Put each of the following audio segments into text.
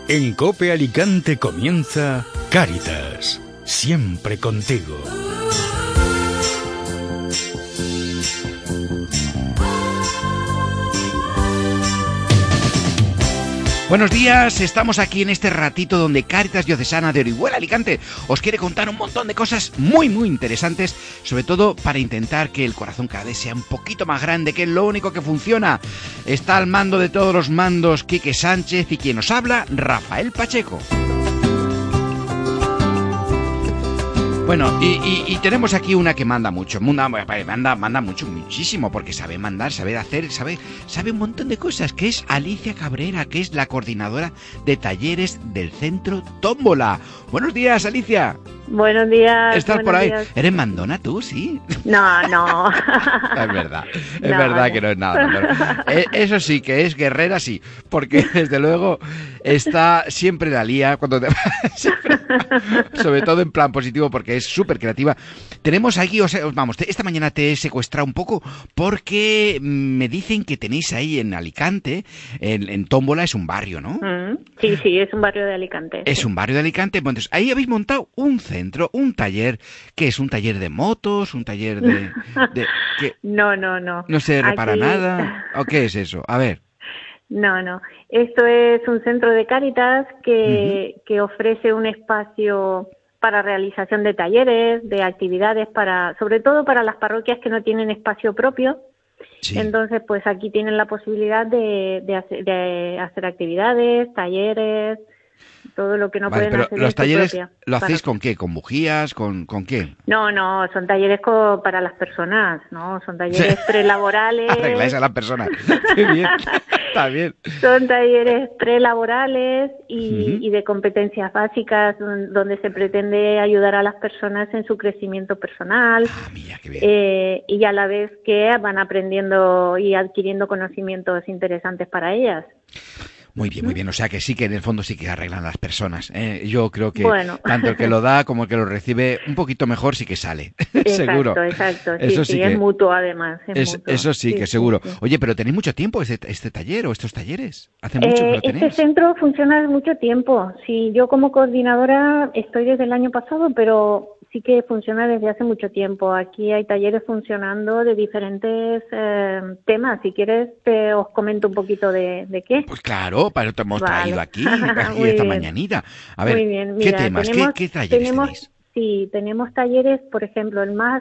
En COPE Alicante comienza Cáritas, siempre contigo. Buenos días, estamos aquí en este ratito donde Cáritas Diocesana de Orihuela, Alicante, os quiere contar un montón de cosas muy interesantes, sobre todo para intentar que el corazón cada vez sea un poquito más grande, que es lo único que funciona. Está al mando de todos los mandos Quique Sánchez y quien nos habla, Rafael Pacheco. Bueno, y tenemos aquí una que manda mucho, manda muchísimo, porque sabe mandar, sabe hacer, sabe un montón de cosas, que es Alicia Cabrera, que es la coordinadora de talleres del Centro Tómbola. Buenos días, Alicia. Buenos días. ¿Estás por ahí? Días. ¿Eres mandona tú, sí? No. Es verdad que no es nada. Eso sí, que es guerrera, sí, porque desde luego está siempre la lía, cuando te sobre todo en plan positivo, porque es súper creativa. Tenemos aquí, esta mañana te he secuestrado un poco porque me dicen que tenéis ahí en Alicante, en Tómbola, es un barrio, ¿no? Sí, es un barrio de Alicante. Es un barrio de Alicante. Entonces, ahí habéis montado un centro, un taller, que es un taller de motos, un taller de que No. No se repara Aquí... nada. ¿O qué es eso? A ver. No. Esto es un centro de Cáritas que ofrece un espacio para realización de talleres, de actividades, sobre todo para las parroquias que no tienen espacio propio. Sí. Entonces, pues aquí tienen la posibilidad de hacer actividades, talleres, todo lo que no pueden hacer. Pero los talleres, ¿lo hacéis parroquia. con qué? ¿Con bujías? ¿Con qué? No, son talleres para las personas, ¿no? Son talleres prelaborales. Arregláis a las personas. Qué bien, está bien. Son talleres prelaborales y de competencias básicas donde se pretende ayudar a las personas en su crecimiento personal. Mira, qué bien. Y a la vez que van aprendiendo y adquiriendo conocimientos interesantes para ellas. Muy bien. O sea que sí que en el fondo sí que arreglan las personas. Yo creo que tanto el que lo da como el que lo recibe un poquito mejor sí que sale. Seguro. Exacto. Eso sí que es mutuo además. Eso sí que seguro. Sí. Oye, pero ¿tenéis mucho tiempo este taller o estos talleres? ¿Hace mucho que lo tenéis? Este centro funciona desde mucho tiempo. Sí, yo como coordinadora estoy desde el año pasado, pero sí que funciona desde hace mucho tiempo. Aquí hay talleres funcionando de diferentes temas. Si quieres, os comento un poquito de qué. Pues claro, para eso te hemos traído aquí esta mañanita. A ver, muy bien. Mira, ¿qué temas? ¿Qué talleres tenéis? Sí, tenemos talleres, por ejemplo, el más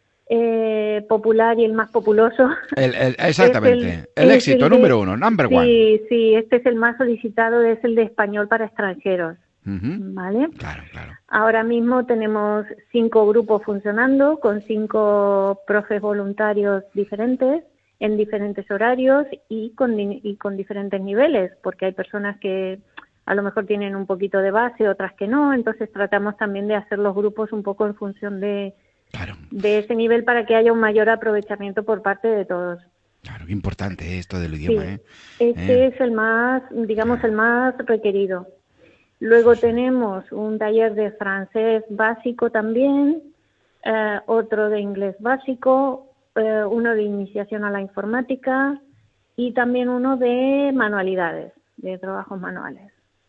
popular y el más populoso. Exactamente, el éxito número uno, number one. Sí, este es el más solicitado, es el de español para extranjeros. ¿Vale? Claro. Ahora mismo tenemos 5 grupos funcionando con 5 profes voluntarios diferentes en diferentes horarios y con diferentes niveles, porque hay personas que a lo mejor tienen un poquito de base, otras que no, entonces tratamos también de hacer los grupos un poco en función de ese nivel para que haya un mayor aprovechamiento por parte de todos. Claro, qué importante esto del idioma. Este es el más requerido. Luego tenemos un taller de francés básico también, otro de inglés básico, uno de iniciación a la informática y también uno de manualidades, de trabajos manuales.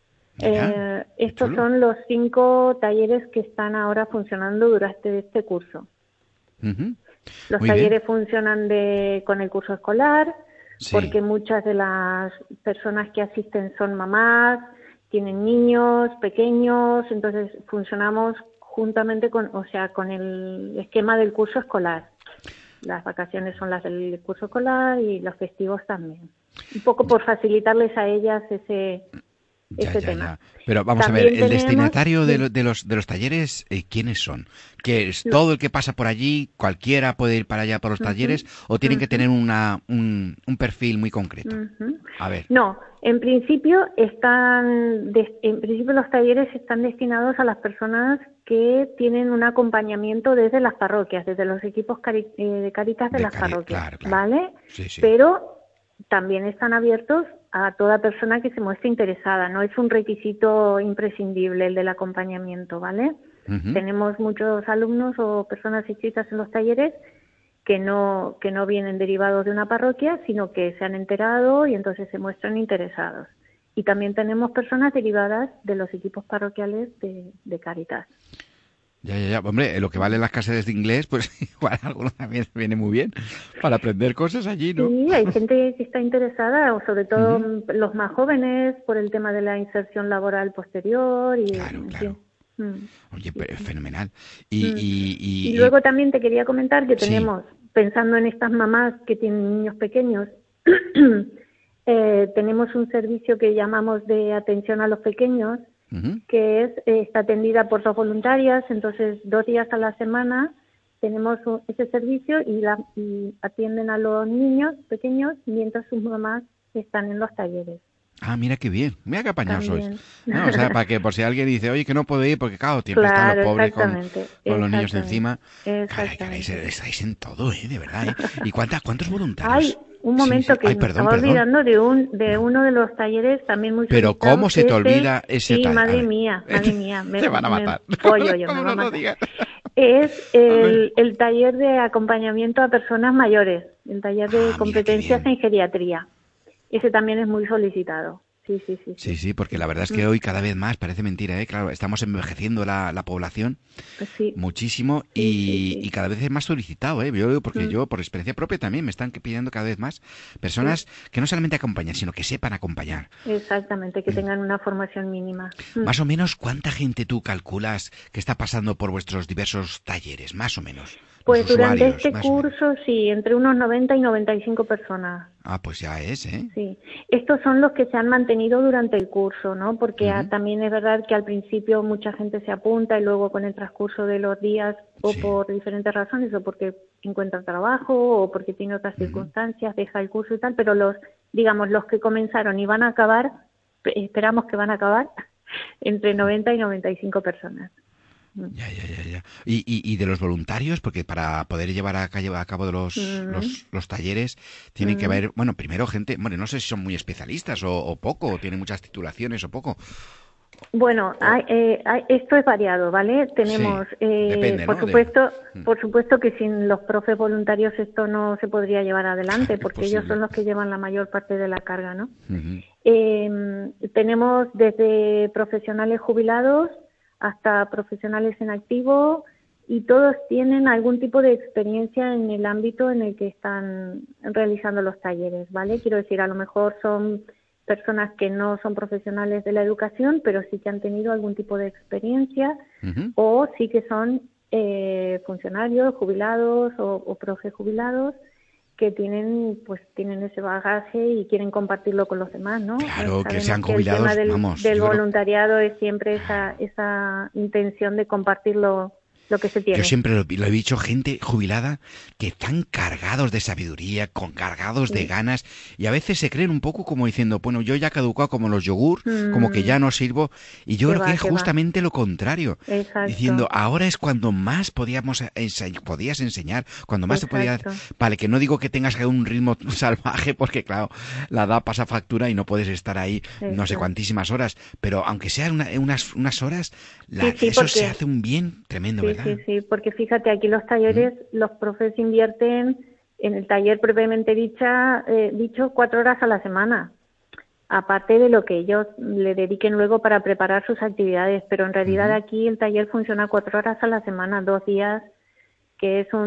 Estos son los 5 talleres que están ahora funcionando durante este curso. Los talleres funcionan con el curso escolar, porque muchas de las personas que asisten son mamás, tienen niños pequeños, entonces funcionamos juntamente con el esquema del curso escolar. Las vacaciones son las del curso escolar y los festivos también. Un poco por facilitarles a ellas ese tema. Pero vamos también a ver, el destinatario de los talleres, ¿quiénes son? ¿Que es todo el que pasa por allí, cualquiera puede ir para allá por los talleres, o tienen que tener un perfil muy concreto? A ver. No, en principio los talleres están destinados a las personas que tienen un acompañamiento desde las parroquias, desde los equipos de Cáritas de las parroquias, claro. ¿vale? Sí. Pero también están abiertos a toda persona que se muestre interesada. No es un requisito imprescindible el del acompañamiento, ¿vale? Tenemos muchos alumnos o personas inscritas en los talleres que no vienen derivados de una parroquia, sino que se han enterado y entonces se muestran interesados. Y también tenemos personas derivadas de los equipos parroquiales de Cáritas. Ya. Hombre, lo que valen las clases de inglés, pues igual alguno también viene muy bien para aprender cosas allí, ¿no? Sí, hay gente que está interesada, o sobre todo los más jóvenes, por el tema de la inserción laboral posterior. Y, Claro. Oye, fenomenal. Y luego también te quería comentar que tenemos, pensando en estas mamás que tienen niños pequeños, tenemos un servicio que llamamos de atención a los pequeños, que está atendida por 2 voluntarias, entonces 2 días a la semana tenemos ese servicio y atienden a los niños pequeños mientras sus mamás están en los talleres. Ah, mira qué bien, mira qué apañados sois. No, o sea, para que por si alguien dice, oye, que no puedo ir porque claro, siempre están los pobres con los niños encima. Caray, estáis en todo, de verdad. ¿Y cuántos voluntarios? Ay, un momento que me estaba olvidando de uno de los talleres también muy Pero ¿cómo se te olvida ese taller? Sí, madre mía. Te van a matar. Es el taller de acompañamiento a personas mayores, el taller de competencias en geriatría. Ese también es muy solicitado. Sí, porque la verdad es que hoy cada vez más, parece mentira, claro, estamos envejeciendo la población muchísimo y cada vez es más solicitado, porque yo por experiencia propia también me están pidiendo cada vez más personas que no solamente acompañan, sino que sepan acompañar. Exactamente, que tengan una formación mínima. Más o menos, ¿cuánta gente tú calculas que está pasando por vuestros diversos talleres, más o menos? Pues durante este curso, sí, entre unos 90 y 95 personas. Ah, pues ya es, ¿eh? Sí, estos son los que se han mantenido durante el curso, ¿no? Porque también es verdad que al principio mucha gente se apunta y luego con el transcurso de los días o por diferentes razones, o porque encuentra trabajo o porque tiene otras circunstancias, deja el curso y tal, pero los que comenzaron y van a acabar, esperamos que van a acabar entre 90 y 95 personas. Ya. Y de los voluntarios, porque para poder llevar a cabo los talleres tiene que haber, bueno, primero gente, bueno, no sé si son muy especialistas o poco, o tienen muchas titulaciones o poco. Bueno, esto es variado, ¿vale? Tenemos, depende, ¿no? Por supuesto que sin los profes voluntarios esto no se podría llevar adelante, porque ellos son los que llevan la mayor parte de la carga, ¿no? Tenemos desde profesionales jubilados hasta profesionales en activo, y todos tienen algún tipo de experiencia en el ámbito en el que están realizando los talleres, ¿vale? Quiero decir, a lo mejor son personas que no son profesionales de la educación, pero sí que han tenido algún tipo de experiencia, o sí que son funcionarios jubilados o profes jubilados que tienen ese bagaje y quieren compartirlo con los demás, ¿no? Claro, que sean jubilados, el tema del voluntariado es siempre esa intención de compartirlo lo que se tiene. Yo siempre lo he dicho, gente jubilada que están cargados de sabiduría, cargados de ganas, y a veces se creen un poco como diciendo, bueno, yo ya he caducado como los yogur, como que ya no sirvo, y yo creo que es justamente lo contrario. Exacto. Diciendo, ahora es cuando más podías enseñar, cuando más te podías... Vale, que no digo que tengas un ritmo salvaje, porque claro, la edad pasa factura y no puedes estar ahí no sé cuantísimas horas, pero aunque sean unas horas, eso se hace un bien tremendo, ¿verdad? Sí, porque fíjate, aquí los talleres, los profes invierten en el taller propiamente dicho 4 horas a la semana, aparte de lo que ellos le dediquen luego para preparar sus actividades, pero en realidad aquí el taller funciona 4 horas a la semana, 2 días, que es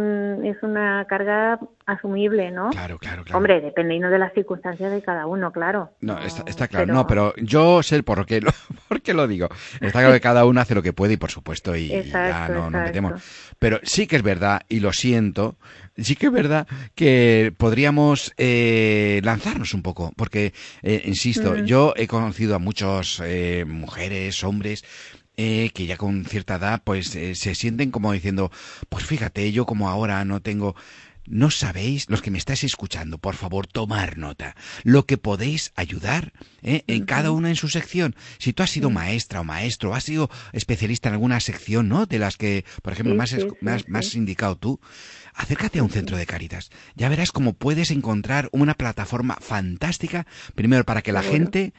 una carga asumible, ¿no? Claro. Hombre, dependiendo de las circunstancias de cada uno, claro. No, está claro, pero yo sé por qué lo digo. Está claro que cada uno hace lo que puede y por supuesto ya no nos metemos. Pero sí que es verdad, y lo siento, sí que es verdad que podríamos lanzarnos un poco, porque, insisto, yo he conocido a muchas mujeres, hombres, que ya con cierta edad pues se sienten como diciendo, pues fíjate, yo como ahora no tengo... No sabéis, los que me estáis escuchando, por favor, tomar nota. Lo que podéis ayudar, en cada una en su sección. Si tú has sido maestra o maestro, has sido especialista en alguna sección, ¿no? De las que, por ejemplo, me has indicado tú, acércate a un centro de Cáritas. Ya verás cómo puedes encontrar una plataforma fantástica, primero para que la gente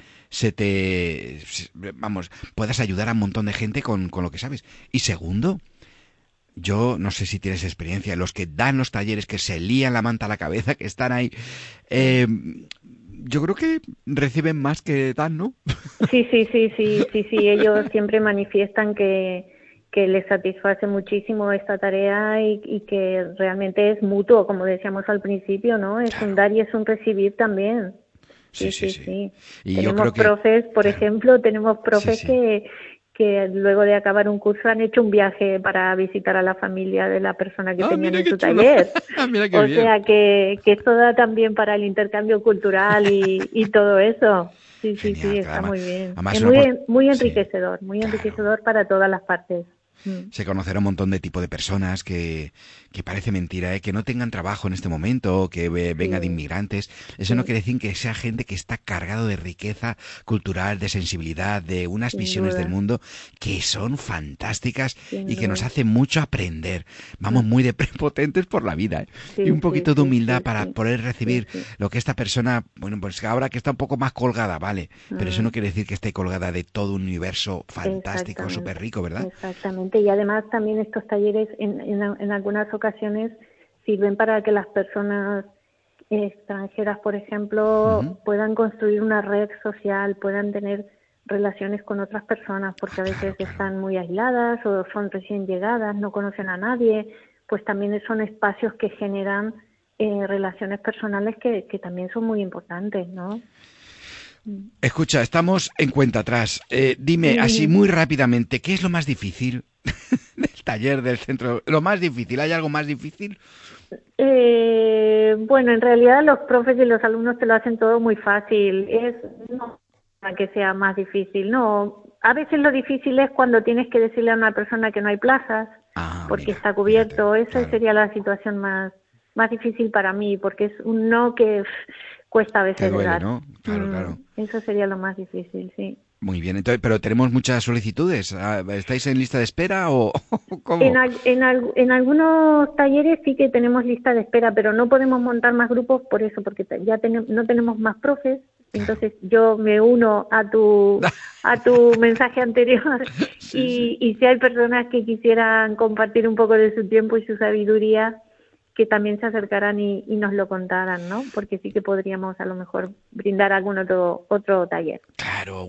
puedas ayudar a un montón de gente con lo que sabes. Y segundo, yo no sé si tienes experiencia, los que dan los talleres, que se lían la manta a la cabeza, que están ahí, yo creo que reciben más que dan, ¿no? Sí, ellos siempre manifiestan que les satisface muchísimo esta tarea y que realmente es mutuo, como decíamos al principio, ¿no? Es un dar y es un recibir también. Sí. Y tenemos profes, por ejemplo, que luego de acabar un curso han hecho un viaje para visitar a la familia de la persona que tenían en su taller. O sea que esto da también para el intercambio cultural y todo eso. Sí, está muy bien. Es muy enriquecedor, enriquecedor para todas las partes. Se conocerá un montón de tipo de personas que parece mentira, que no tengan trabajo en este momento, que vengan de inmigrantes. Eso no quiere decir que sea gente que está cargado de riqueza cultural, de sensibilidad, de unas visiones del mundo que son fantásticas y que nos hacen mucho aprender. Vamos muy de prepotentes por la vida, y un poquito de humildad para poder recibir lo que esta persona, bueno, pues ahora que está un poco más colgada, vale, pero eso no quiere decir que esté colgada de todo un universo fantástico, súper rico, ¿verdad? Exactamente. Y además también estos talleres en algunas ocasiones sirven para que las personas extranjeras, por ejemplo, puedan construir una red social, puedan tener relaciones con otras personas, porque a veces están muy aisladas o son recién llegadas, no conocen a nadie, pues también son espacios que generan relaciones personales que también son muy importantes, ¿no? Escucha, estamos en cuenta atrás. Dime así muy rápidamente, ¿qué es lo más difícil del taller del centro? ¿Lo más difícil? ¿Hay algo más difícil? Bueno, en realidad los profes y los alumnos te lo hacen todo muy fácil. No que sea más difícil, no. A veces lo difícil es cuando tienes que decirle a una persona que no hay plazas porque está cubierto. Esa sería la situación más difícil para mí, porque es un no que cuesta a veces duele, ¿no? Claro. Eso sería lo más difícil, sí. Muy bien, entonces, pero tenemos muchas solicitudes. ¿Estáis en lista de espera o cómo? En algunos talleres sí que tenemos lista de espera, pero no podemos montar más grupos por eso, porque ya no tenemos más profes. Entonces yo me uno a tu mensaje anterior y si hay personas que quisieran compartir un poco de su tiempo y su sabiduría, que también se acercaran y nos lo contaran, ¿no? Porque sí que podríamos a lo mejor brindar algún otro taller. Claro,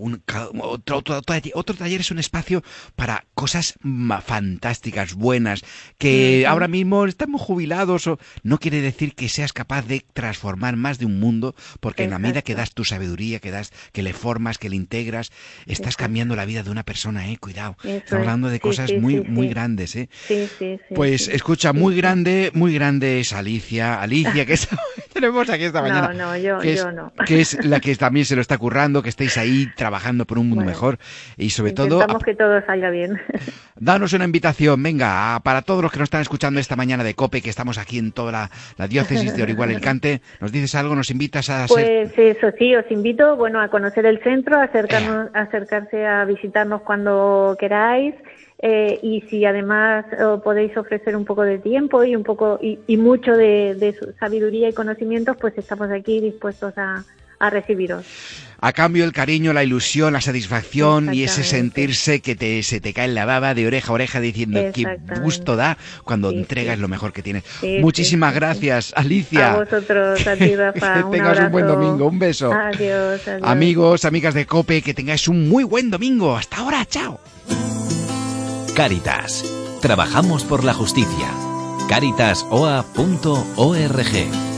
otro taller es un espacio para cosas fantásticas, buenas, que ahora mismo estamos jubilados, o no quiere decir que seas capaz de transformar más de un mundo, porque en la medida que das tu sabiduría, que le formas, que le integras, estás cambiando la vida de una persona, cuidado. Estamos hablando de cosas muy grandes, Sí. Pues escucha, muy grande es Alicia, que tenemos aquí esta mañana. No, yo no. Que es la que también se lo está currando, que estéis ahí trabajando por un mundo mejor y sobre todo... Intentamos que todo salga bien. Danos una invitación, venga, para todos los que nos están escuchando esta mañana de COPE, que estamos aquí en toda la diócesis de Orihuela Alicante. ¿Nos dices algo? ¿Nos invitas a Pues eso sí, os invito a conocer el centro, acercarse a visitarnos cuando queráis. Y si además podéis ofrecer un poco de tiempo y mucho de su sabiduría y conocimientos, pues estamos aquí dispuestos a recibiros. A cambio el cariño, la ilusión, la satisfacción y ese sentirse que se te cae la baba de oreja a oreja diciendo qué gusto da cuando entregas lo mejor que tienes. Muchísimas gracias, Alicia. A vosotros, a ti, Rafa. Que tengas un buen domingo, un beso. Adiós. Amigos, amigas de COPE, que tengáis un muy buen domingo. Hasta ahora, chao. Cáritas. Trabajamos por la justicia. Cáritas.oa.org